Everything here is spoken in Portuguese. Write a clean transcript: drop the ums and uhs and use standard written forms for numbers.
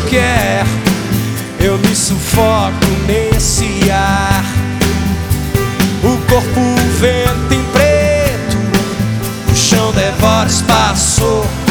quer. Eu me sufoco nesse ar. O corpo vento em preto, o chão devora espaço.